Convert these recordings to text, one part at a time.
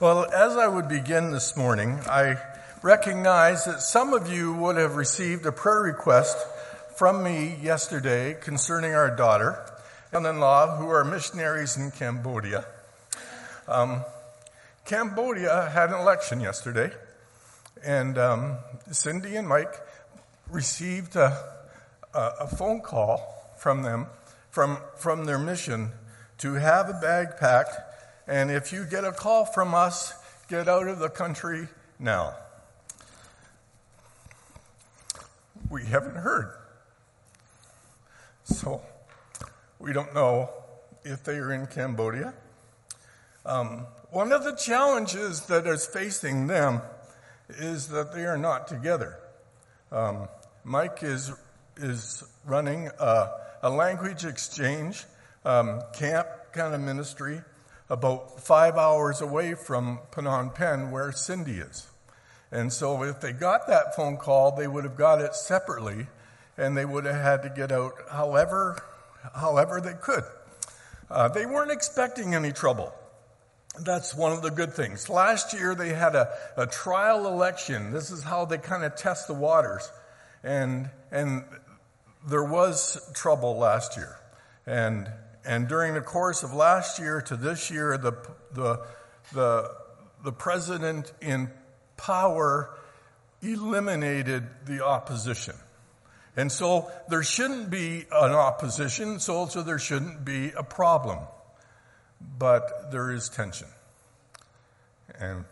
Well, as I would begin this morning, I recognize that some of you would have received a prayer request from me yesterday concerning our daughter, son-in-law, who are missionaries in Cambodia. Cambodia had an election yesterday, and Cindy and Mike received a phone call from them, from their mission, to have a bag packed, and if you get a call from us, get out of the country now. We haven't heard. So we don't know if they are in Cambodia. One of the challenges that is facing them is that they are not together. Mike is running a language exchange camp kind of ministry about 5 hours away from Phnom Penh, where Cindy is. And so if they got that phone call, they would have got it separately, and they would have had to get out however they could. They weren't expecting any trouble. That's one of the good things. Last year they had a trial election. This is how they kind of test the waters. And there was trouble last year. And during the course of last year to this year, the president in power eliminated the opposition. And so there shouldn't be an opposition, so also there shouldn't be a problem. But there is tension. And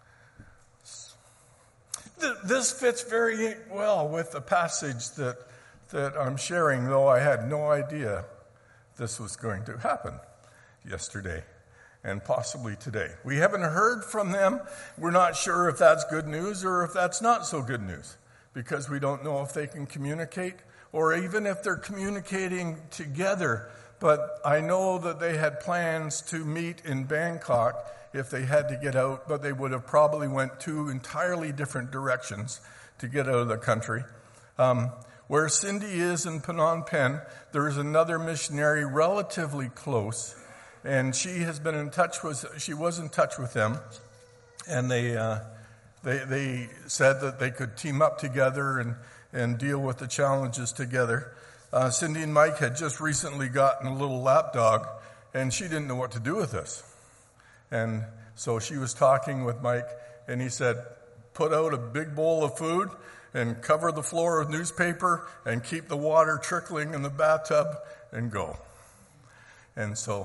this fits very well with the passage that I'm sharing, though I had no idea this was going to happen yesterday and possibly today. We haven't heard from them. We're not sure if that's good news or if that's not so good news, because we don't know if they can communicate or even if they're communicating together. But I know that they had plans to meet in Bangkok if they had to get out, but they would have probably went two entirely different directions to get out of the country. Where Cindy is in Phnom Penh, there is another missionary relatively close, and she was in touch with them, and they said that they could team up together and deal with the challenges together. Cindy and Mike had just recently gotten a little lapdog, and she didn't know what to do with this. And so she was talking with Mike, and he said, put out a big bowl of food and cover the floor with newspaper and keep the water trickling in the bathtub and go. And so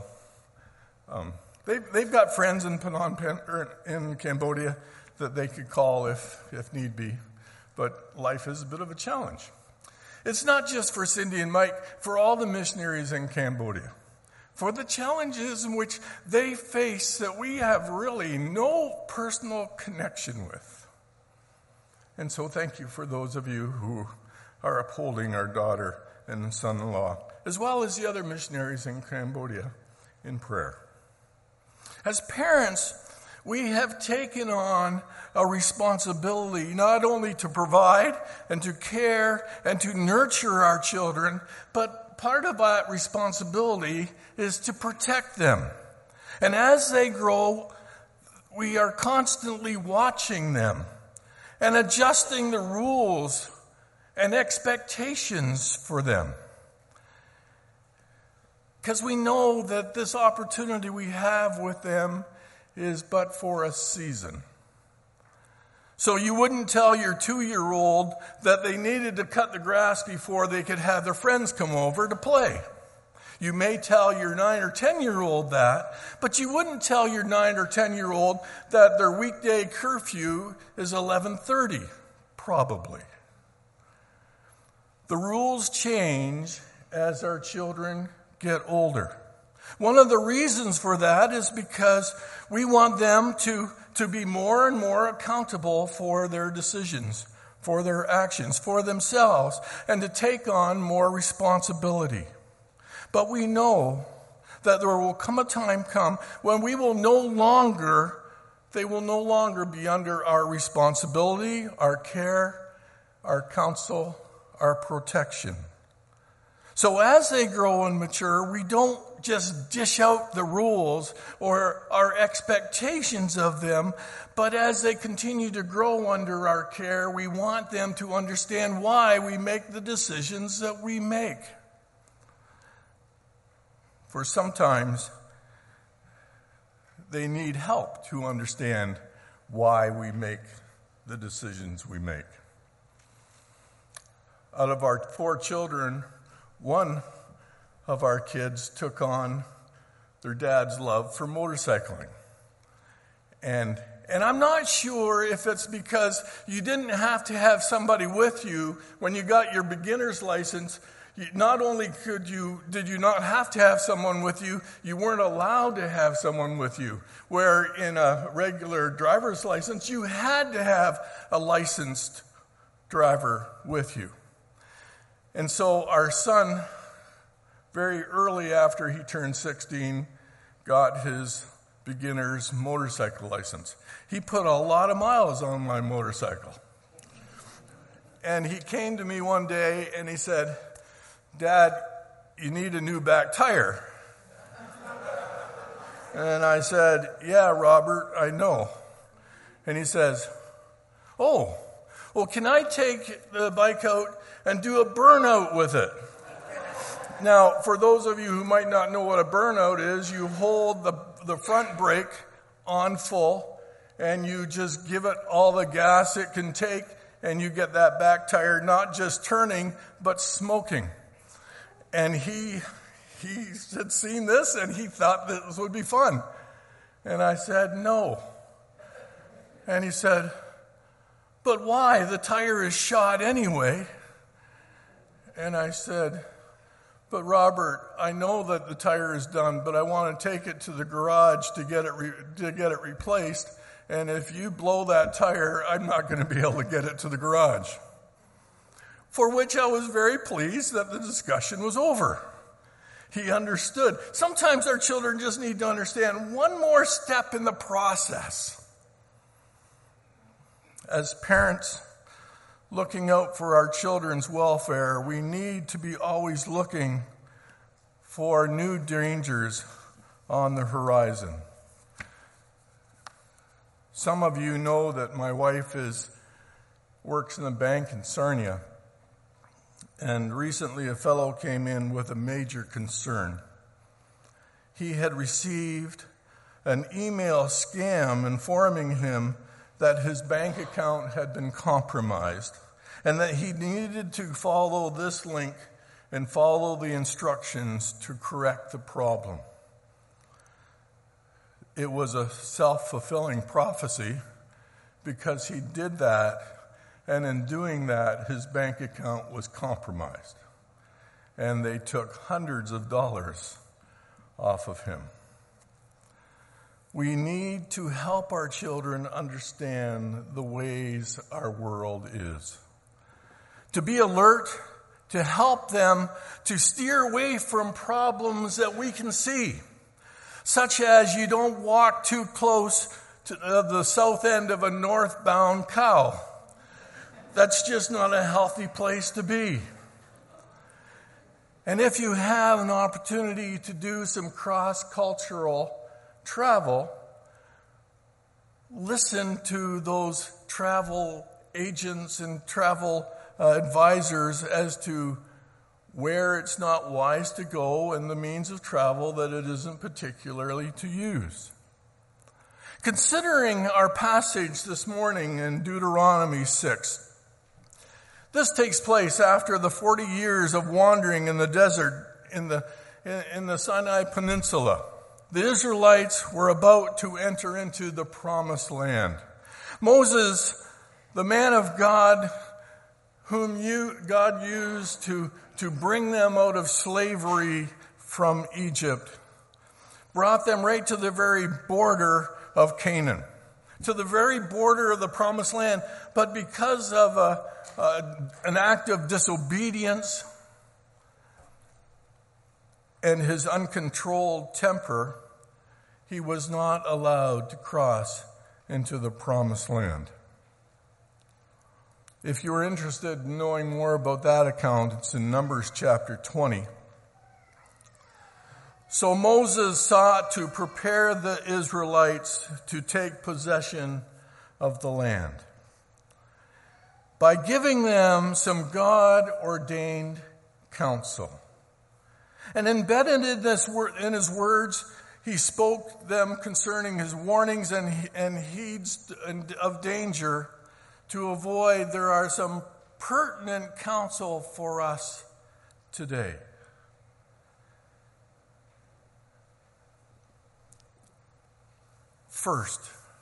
they've got friends in Phnom Penh, or in Cambodia, that they could call if need be. But life is a bit of a challenge. It's not just for Cindy and Mike, for all the missionaries in Cambodia. For the challenges in which they face that we have really no personal connection with. And so thank you for those of you who are upholding our daughter and son-in-law, as well as the other missionaries in Cambodia, in prayer. As parents, we have taken on a responsibility not only to provide and to care and to nurture our children, but part of that responsibility is to protect them. And as they grow, we are constantly watching them and adjusting the rules and expectations for them. Because we know that this opportunity we have with them is but for a season. So you wouldn't tell your 2-year-old that they needed to cut the grass before they could have their friends come over to play. You may tell your 9 or 10-year-old that, but you wouldn't tell your 9 or 10-year-old that their weekday curfew is 11:30, probably. The rules change as our children get older. One of the reasons for that is because we want them to be more and more accountable for their decisions, for their actions, for themselves, and to take on more responsibility. But we know that there will come a time when they will no longer be under our responsibility, our care, our counsel, our protection. So as they grow and mature, we don't just dish out the rules or our expectations of them, but as they continue to grow under our care, we want them to understand why we make the decisions that we make. For sometimes they need help to understand why we make the decisions we make. Out of our 4 children, one of our kids took on their dad's love for motorcycling. And I'm not sure if it's because you didn't have to have somebody with you when you got your beginner's license. Not only did you not have to have someone with you, you weren't allowed to have someone with you. Where in a regular driver's license, you had to have a licensed driver with you. And so our son, very early after he turned 16, got his beginner's motorcycle license. He put a lot of miles on my motorcycle. And he came to me one day and he said, "Dad, you need a new back tire." And I said, "Yeah, Robert, I know." And he says, "Oh, well, can I take the bike out and do a burnout with it?" Now, for those of you who might not know what a burnout is, you hold the front brake on full and you just give it all the gas it can take, and you get that back tire not just turning, but smoking. And he had seen this and he thought this would be fun. And I said, "No." And he said, "But why? The tire is shot anyway." And I said, "But Robert, I know that the tire is done, but I want to take it to the garage to get it replaced. And if you blow that tire, I'm not going to be able to get it to the garage." For which I was very pleased that the discussion was over. He understood. Sometimes our children just need to understand one more step in the process. As parents looking out for our children's welfare, we need to be always looking for new dangers on the horizon. Some of you know that my wife works in a bank in Sarnia. And recently a fellow came in with a major concern. He had received an email scam informing him that his bank account had been compromised and that he needed to follow this link and follow the instructions to correct the problem. It was a self-fulfilling prophecy because he did that, and in doing that, his bank account was compromised. And they took hundreds of dollars off of him. We need to help our children understand the ways our world is. To be alert, to help them to steer away from problems that we can see, such as you don't walk too close to the south end of a northbound cow. That's just not a healthy place to be. And if you have an opportunity to do some cross-cultural travel, listen to those travel agents and travel advisors as to where it's not wise to go and the means of travel that it isn't particularly to use. Considering our passage this morning in Deuteronomy 6, this takes place after the 40 years of wandering in the desert in the Sinai Peninsula. The Israelites were about to enter into the promised land. Moses, the man of God, whom God used to bring them out of slavery from Egypt, brought them right to the very border of Canaan, to the very border of the promised land. But because of an act of disobedience and his uncontrolled temper, he was not allowed to cross into the promised land. If you're interested in knowing more about that account, it's in Numbers chapter 20. So Moses sought to prepare the Israelites to take possession of the land by giving them some God-ordained counsel. And embedded in his words, he spoke them concerning his warnings and heeds of danger to avoid. There are some pertinent counsel for us today. First,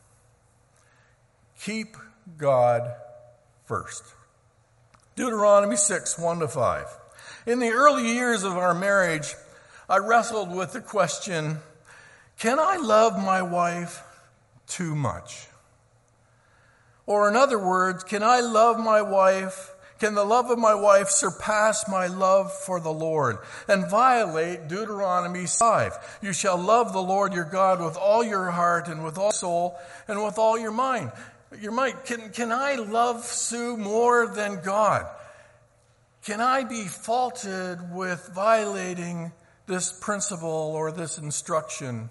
keep God first. Deuteronomy 6, 1-5. In the early years of our marriage, I wrestled with the question, can I love my wife too much? Or in other words, can the love of my wife surpass my love for the Lord and violate Deuteronomy 5? You shall love the Lord your God with all your heart and with all your soul and with all your mind. Can I love Sue more than God? Can I be faulted with violating this principle or this instruction?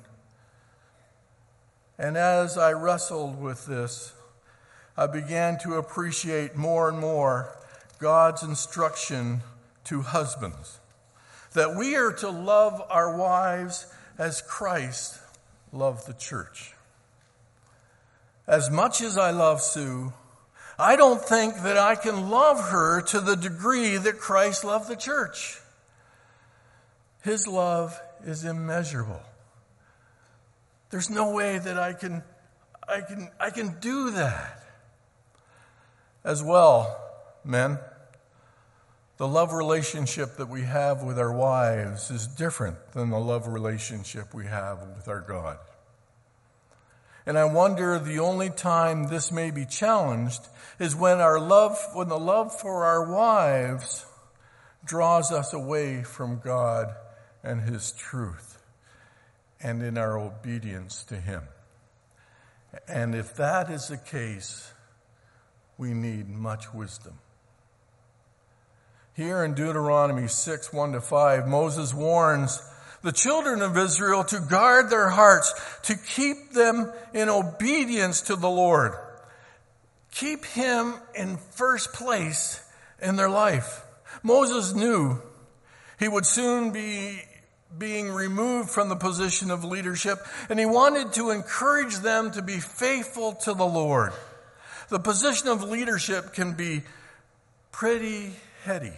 And as I wrestled with this, I began to appreciate more and more God's instruction to husbands, that we are to love our wives as Christ loved the church. As much as I love Sue, I don't think that I can love her to the degree that Christ loved the church. His love is immeasurable. There's no way that I can do that. As well, men, the love relationship that we have with our wives is different than the love relationship we have with our God. And I wonder the only time this may be challenged is when the love for our wives draws us away from God and His truth and in our obedience to Him. And if that is the case, we need much wisdom. Here in Deuteronomy 6, 1-5, Moses warns the children of Israel to guard their hearts, to keep them in obedience to the Lord. Keep Him in first place in their life. Moses knew he would soon be being removed from the position of leadership, and he wanted to encourage them to be faithful to the Lord. The position of leadership can be pretty heady.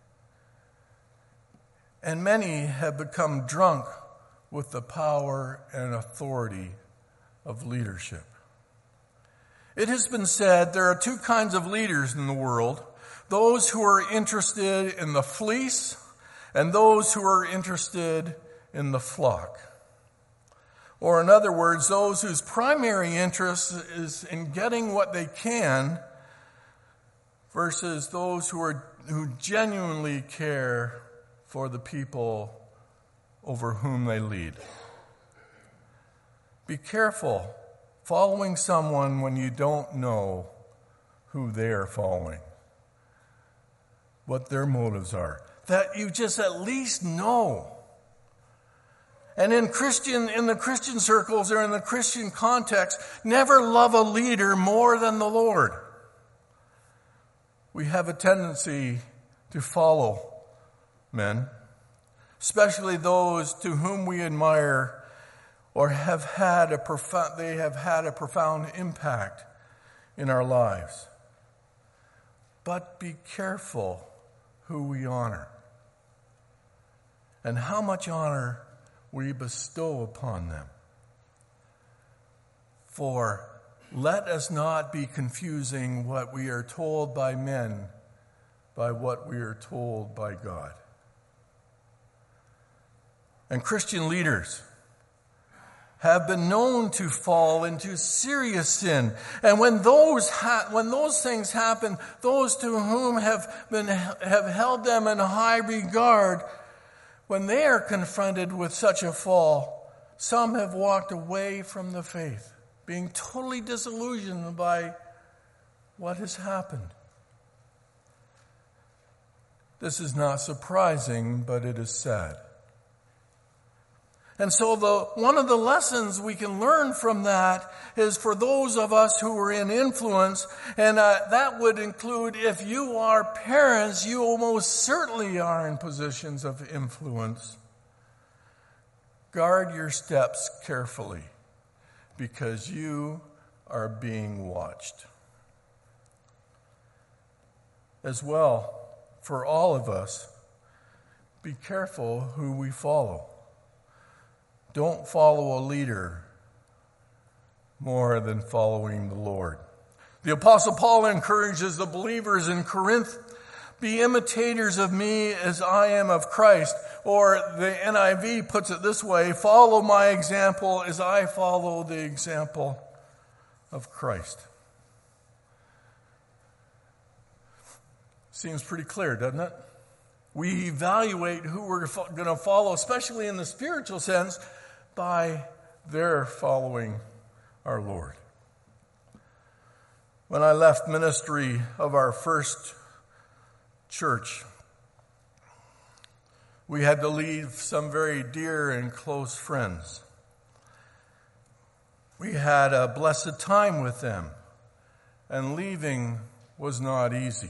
And many have become drunk with the power and authority of leadership. It has been said there are two kinds of leaders in the world: those who are interested in the fleece and those who are interested in the flock. Or in other words, those whose primary interest is in getting what they can versus those who genuinely care for the people over whom they lead. Be careful following someone when you don't know who they are following, what their motives are, that you just at least know. And in the Christian circles or in the Christian context, never love a leader more than the Lord. We have a tendency to follow men, especially those to whom we admire or they have had a profound impact in our lives. But be careful who we honor and how much honor we bestow upon them. For let us not be confusing what we are told by men by what we are told by God. And Christian leaders have been known to fall into serious sin. And when those things happen, those to whom have held them in high regard, when they are confronted with such a fall, some have walked away from the faith, being totally disillusioned by what has happened. This is not surprising, but it is sad. And so one of the lessons we can learn from that is for those of us who are in influence, and that would include if you are parents, you almost certainly are in positions of influence. Guard your steps carefully because you are being watched. As well, for all of us, be careful who we follow. Don't follow a leader more than following the Lord. The Apostle Paul encourages the believers in Corinth, be imitators of me as I am of Christ. Or the NIV puts it this way, follow my example as I follow the example of Christ. Seems pretty clear, doesn't it? We evaluate who we're going to follow, especially in the spiritual sense, by their following our Lord. When I left ministry of our first church, we had to leave some very dear and close friends. We had a blessed time with them, and leaving was not easy.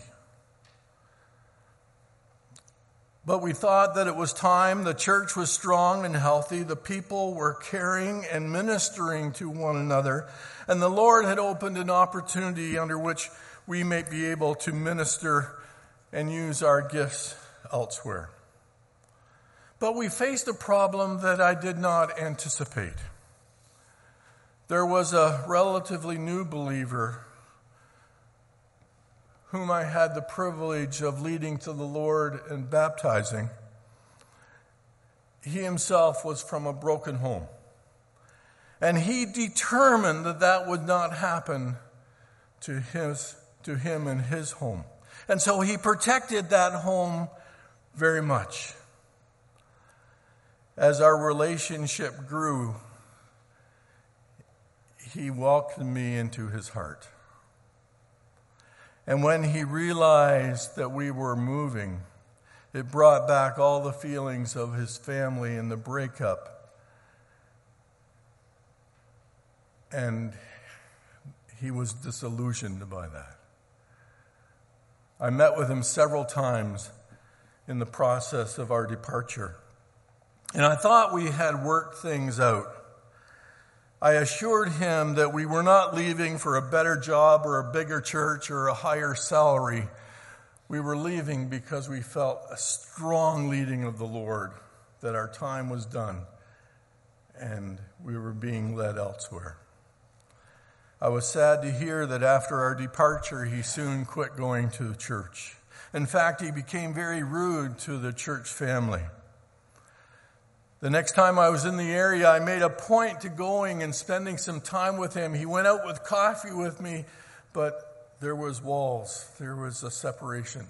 But we thought that it was time. The church was strong and healthy. The people were caring and ministering to one another. And the Lord had opened an opportunity under which we may be able to minister and use our gifts elsewhere. But we faced a problem that I did not anticipate. There was a relatively new believer whom I had the privilege of leading to the Lord and baptizing. He himself was from a broken home. And he determined that that would not happen to him and his home. And so he protected that home very much. As our relationship grew, he welcomed me into his heart. And when he realized that we were moving, it brought back all the feelings of his family and the breakup. And he was disillusioned by that. I met with him several times in the process of our departure. And I thought we had worked things out. I assured him that we were not leaving for a better job or a bigger church or a higher salary. We were leaving because we felt a strong leading of the Lord, that our time was done and we were being led elsewhere. I was sad to hear that after our departure, he soon quit going to the church. In fact, he became very rude to the church family. The next time I was in the area, I made a point to going and spending some time with him. He went out with coffee with me, but there was walls. There was a separation.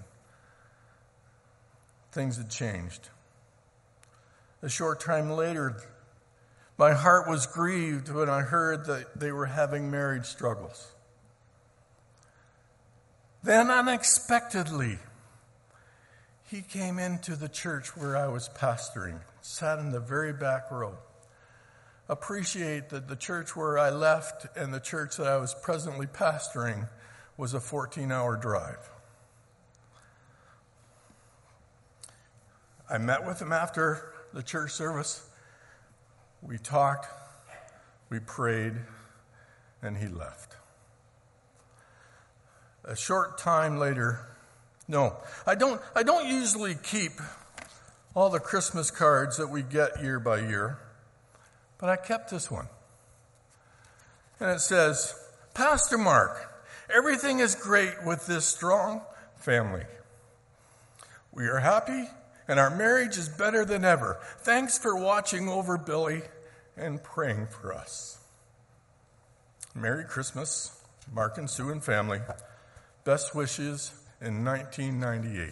Things had changed. A short time later, my heart was grieved when I heard that they were having marriage struggles. Then unexpectedly, he came into the church where I was pastoring, sat in the very back row. Appreciate that the church where I left and the church that I was presently pastoring was a 14-hour drive. I met with him after the church service. We talked, we prayed, and he left. A short time later, I don't usually keep all the Christmas cards that we get year by year, but I kept this one. And it says, Pastor Mark, everything is great with this strong family. We are happy, and our marriage is better than ever. Thanks for watching over Billy and praying for us. Merry Christmas, Mark and Sue and family. Best wishes in 1998.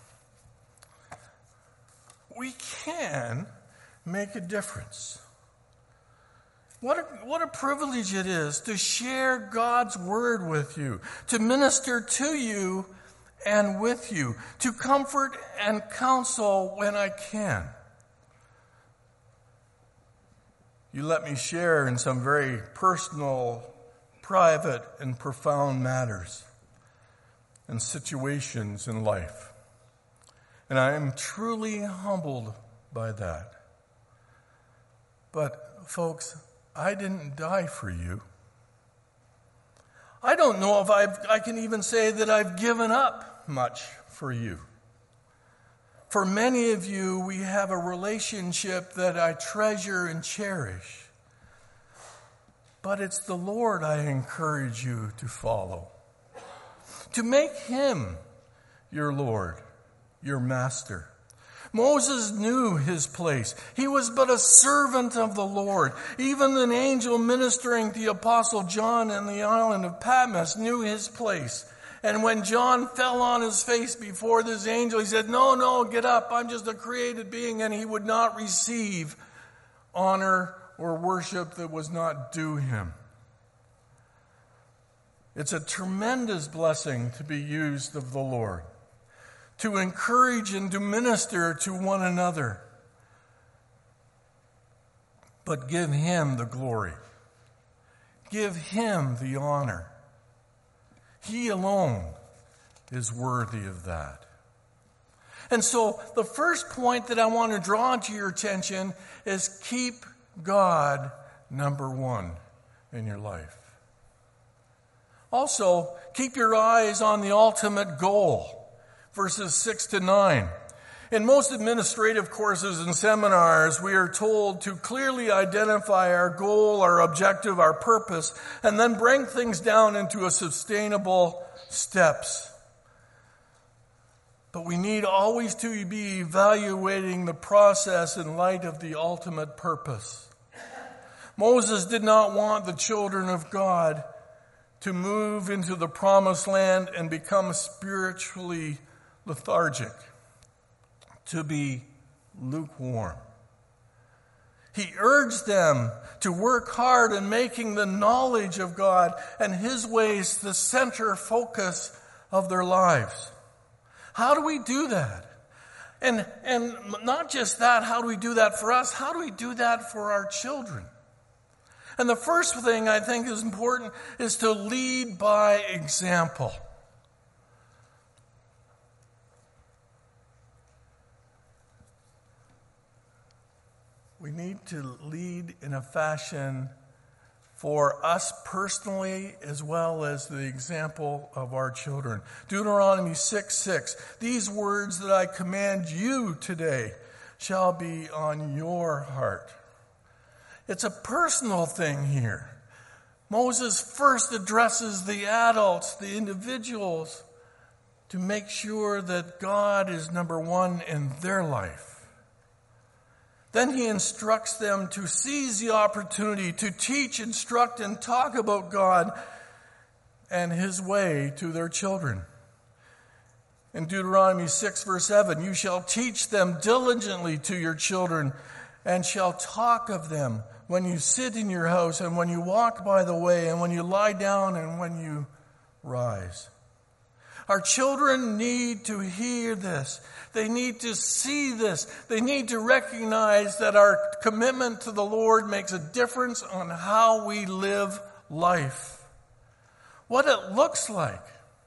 We can make a difference. What a privilege it is to share God's word with you, to minister to you and with you, to comfort and counsel when I can. you let me share in some very personal, private, and profound matters and situations in life. And I am truly humbled by that. But, folks, I didn't die for you. I don't know if I can even say that I've given up much for you. For many of you, we have a relationship that I treasure and cherish. But it's the Lord I encourage you to follow. To make Him your Lord, your Master. Moses knew his place. He was but a servant of the Lord. Even an angel ministering to the Apostle John in the island of Patmos knew his place. And when John fell on his face before this angel, he said, No, get up. I'm just a created being. And he would not receive honor or worship that was not due him. It's a tremendous blessing to be used of the Lord, to encourage and to minister to one another. But give Him the glory. Give Him the honor. He alone is worthy of that. And so the first point that I want to draw to your attention is keep God number one in your life. Also, keep your eyes on the ultimate goal, verses 6 to 9. In most administrative courses and seminars, we are told to clearly identify our goal, our objective, our purpose, and then bring things down into a sustainable steps. But we need always to be evaluating the process in light of the ultimate purpose. Moses did not want the children of God to move into the promised land and become spiritually lethargic, to be lukewarm. He urged them to work hard in making the knowledge of God and His ways the center focus of their lives. How do we do that? And not just that, how do we do that for us? How do we do that for our children? And the first thing I think is important is to lead by example. We need to lead in a fashion for us personally as well as the example of our children. Deuteronomy 6:6. These words that I command you today shall be on your heart. It's a personal thing here. Moses first addresses the adults, the individuals, to make sure that God is number one in their life. Then he instructs them to seize the opportunity to teach, instruct, and talk about God and His way to their children. In Deuteronomy 6, verse 7, you shall teach them diligently to your children and shall talk of them when you sit in your house and when you walk by the way and when you lie down and when you rise. Our children need to hear this. They need to see this. They need to recognize that our commitment to the Lord makes a difference on how we live life, what it looks like.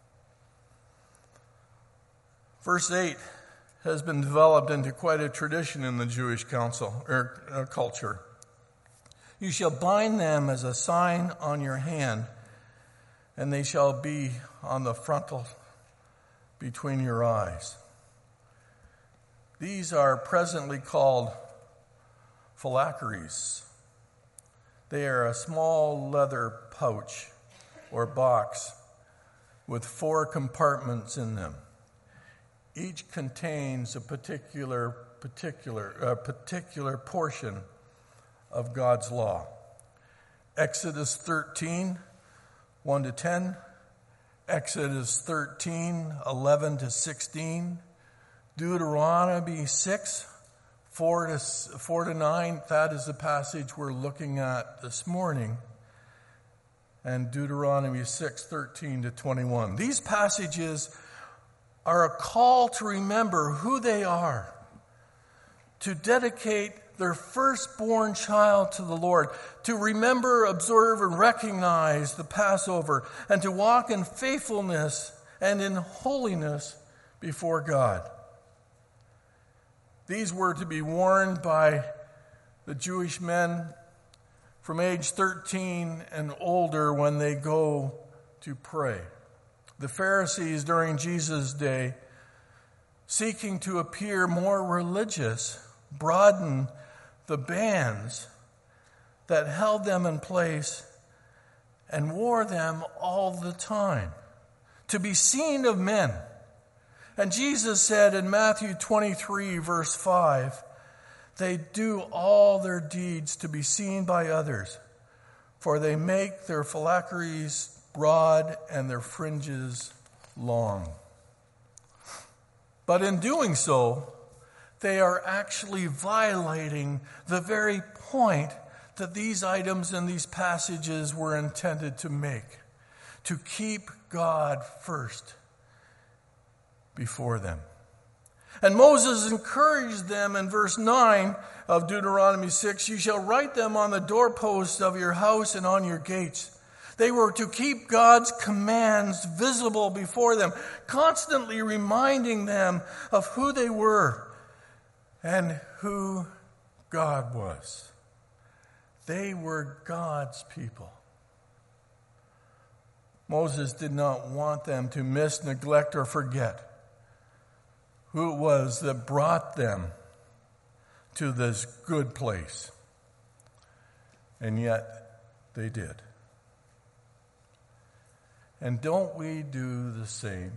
Verse 8 has been developed into quite a tradition in the Jewish culture. You shall bind them as a sign on your hand, and they shall be on the frontal between your eyes. These are presently called phylacteries. They are a small leather pouch or box with 4 compartments in them. Each contains a particular portion of God's law. Exodus 13, 1 to 10. Exodus 13, 11 to 16. Deuteronomy 6, 4 to 9. That is the passage we're looking at this morning. And Deuteronomy 6, 13 to 21. These passages are a call to remember who they are, to dedicate their firstborn child to the Lord, to remember, observe, and recognize the Passover, and to walk in faithfulness and in holiness before God. These were to be worn by the Jewish men from age 13 and older when they go to pray. The Pharisees during Jesus' day, seeking to appear more religious, broadened the bands that held them in place and wore them all the time to be seen of men. And Jesus said in Matthew 23, verse 5, they do all their deeds to be seen by others, for they make their phylacteries broad and their fringes long. But in doing so, they are actually violating the very point that these items in these passages were intended to make, to keep God first before them. And Moses encouraged them in verse 9 of Deuteronomy 6, you shall write them on the doorposts of your house and on your gates. They were to keep God's commands visible before them, constantly reminding them of who they were and who God was. They were God's people. Moses did not want them to miss, neglect, or forget who it was that brought them to this good place. And yet they did. And don't we do the same?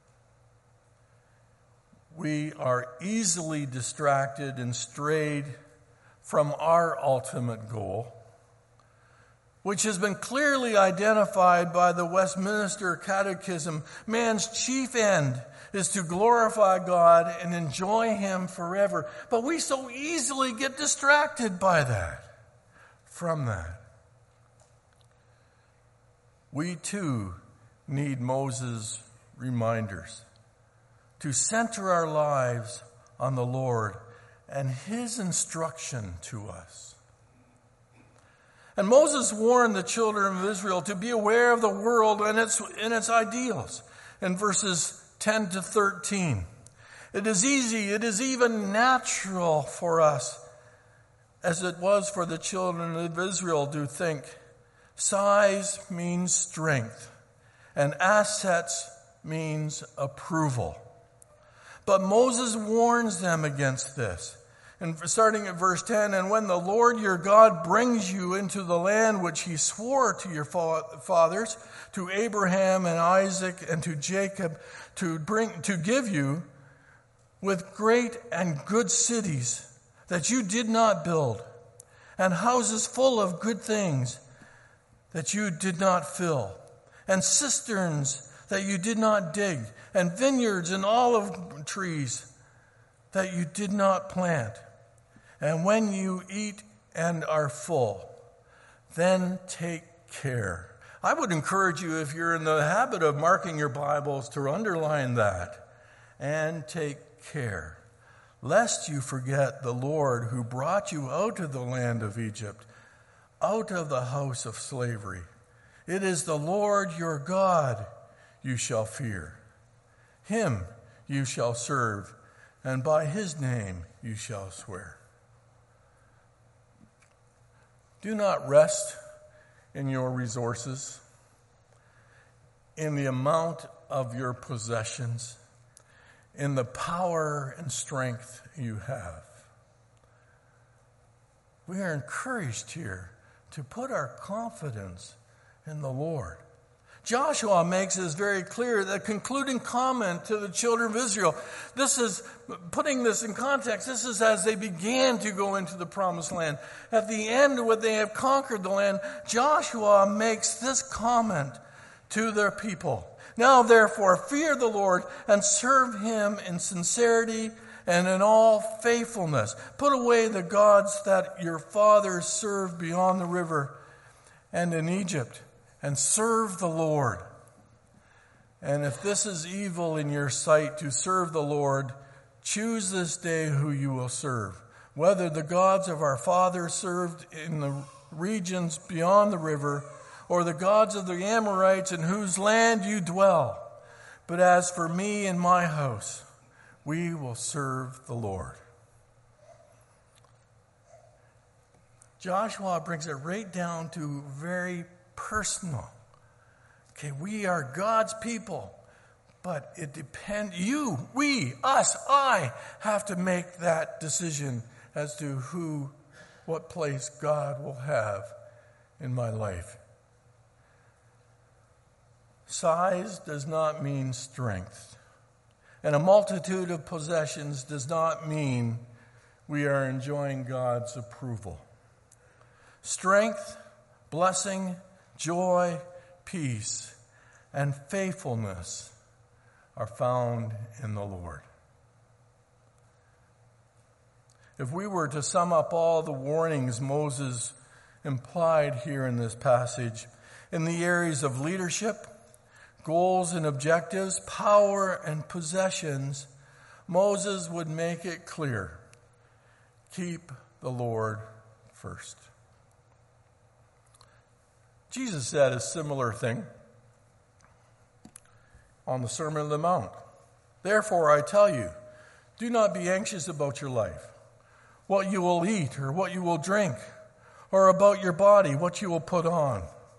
We are easily distracted and strayed from our ultimate goal, which has been clearly identified by the Westminster Catechism. Man's chief end is to glorify God and enjoy Him forever. But we so easily get distracted by that, from that. We too need Moses' reminders to center our lives on the Lord and His instruction to us. And Moses warned the children of Israel to be aware of the world and its ideals in verses 10 to 13. It is easy, it is even natural for us, as it was for the children of Israel, to think size means strength and assets means approval. But Moses warns them against this. And starting at verse 10, and when the Lord your God brings you into the land which He swore to your fathers, to Abraham and Isaac and to Jacob, to give you with great and good cities that you did not build, and houses full of good things that you did not fill, and cisterns that you did not dig, and vineyards and olive trees that you did not plant. And when you eat and are full, then take care. I would encourage you, if you're in the habit of marking your Bibles, to underline that. And take care, lest you forget the Lord who brought you out of the land of Egypt, out of the house of slavery. It is the Lord your God you shall fear. Him you shall serve, and by His name you shall swear. Do not rest in your resources, in the amount of your possessions, in the power and strength you have. We are encouraged here to put our confidence in the Lord. Joshua makes this very clear, the concluding comment to the children of Israel. This is, putting this in context, this is as they began to go into the promised land. At the end, when they have conquered the land, Joshua makes this comment to their people. Now, therefore, fear the Lord and serve Him in sincerity and in all faithfulness. Put away the gods that your fathers served beyond the river and in Egypt, and serve the Lord. And if this is evil in your sight to serve the Lord, choose this day who you will serve, whether the gods of our fathers served in the regions beyond the river, or the gods of the Amorites in whose land you dwell. But as for me and my house, we will serve the Lord. Joshua brings it right down to very personal. Okay, we are God's people, but it depends, I have to make that decision as to what place God will have in my life. Size does not mean strength, and a multitude of possessions does not mean we are enjoying God's approval. Strength, blessing, joy, peace, and faithfulness are found in the Lord. If we were to sum up all the warnings Moses implied here in this passage, in the areas of leadership, goals and objectives, power and possessions, Moses would make it clear: keep the Lord first. Jesus said a similar thing on the Sermon on the Mount. Therefore, I tell you, do not be anxious about your life, what you will eat or what you will drink, or about your body, what you will put on.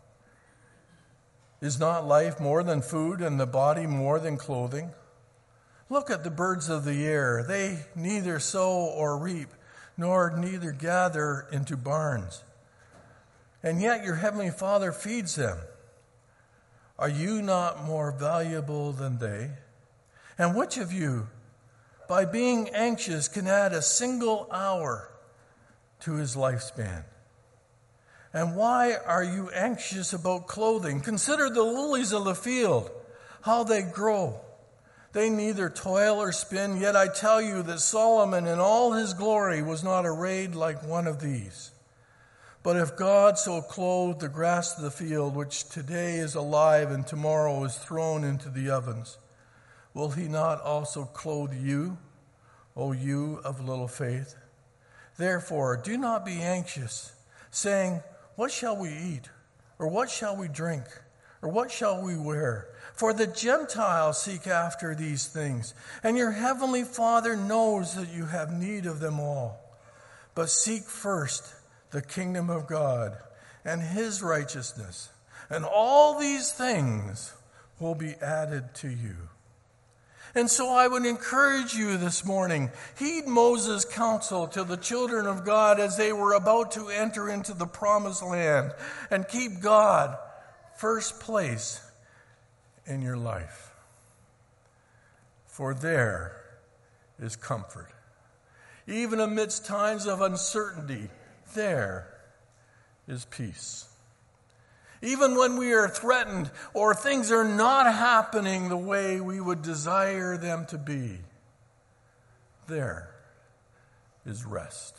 Is not life more than food and the body more than clothing? Look at the birds of the air. They neither sow or reap, nor neither gather into barns. And yet your heavenly Father feeds them. Are you not more valuable than they? And which of you, by being anxious, can add a single hour to his lifespan? And why are you anxious about clothing? Consider the lilies of the field, how they grow. They neither toil or spin, yet I tell you that Solomon in all his glory was not arrayed like one of these. But if God so clothed the grass of the field, which today is alive and tomorrow is thrown into the ovens, will he not also clothe you, O you of little faith? Therefore, do not be anxious, saying, what shall we eat? Or what shall we drink? Or what shall we wear? For the Gentiles seek after these things, and your heavenly Father knows that you have need of them all. But seek first the kingdom of God and his righteousness, and all these things will be added to you. And so I would encourage you this morning, heed Moses' counsel to the children of God as they were about to enter into the promised land, and keep God first place in your life. For there is comfort. Even amidst times of uncertainty, there is peace. Even when we are threatened or things are not happening the way we would desire them to be, there is rest.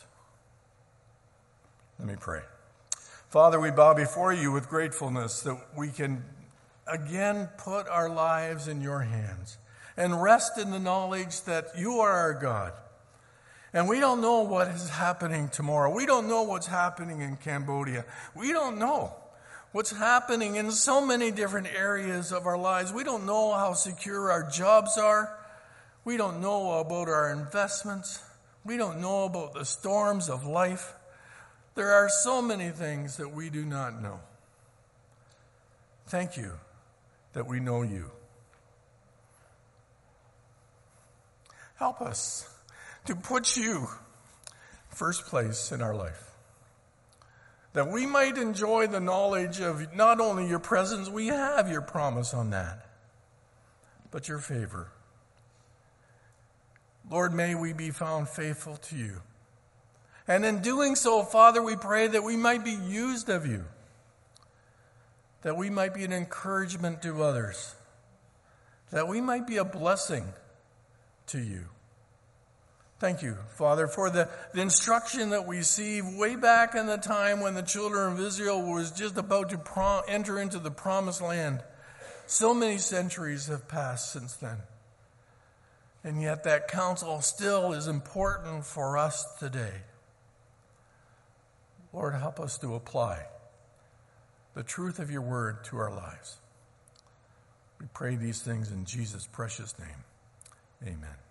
Let me pray. Father, we bow before you with gratefulness that we can again put our lives in your hands and rest in the knowledge that you are our God. And we don't know what is happening tomorrow. We don't know what's happening in Cambodia. We don't know what's happening in so many different areas of our lives. We don't know how secure our jobs are. We don't know about our investments. We don't know about the storms of life. There are so many things that we do not know. Thank you that we know you. Help us to put you first place in our life, that we might enjoy the knowledge of not only your presence, we have your promise on that, but your favor. Lord, may we be found faithful to you. And in doing so, Father, we pray that we might be used of you, that we might be an encouragement to others, that we might be a blessing to you. Thank you, Father, for the instruction that we see way back in the time when the children of Israel was just about to enter into the promised land. So many centuries have passed since then. And yet that counsel still is important for us today. Lord, help us to apply the truth of your word to our lives. We pray these things in Jesus' precious name. Amen.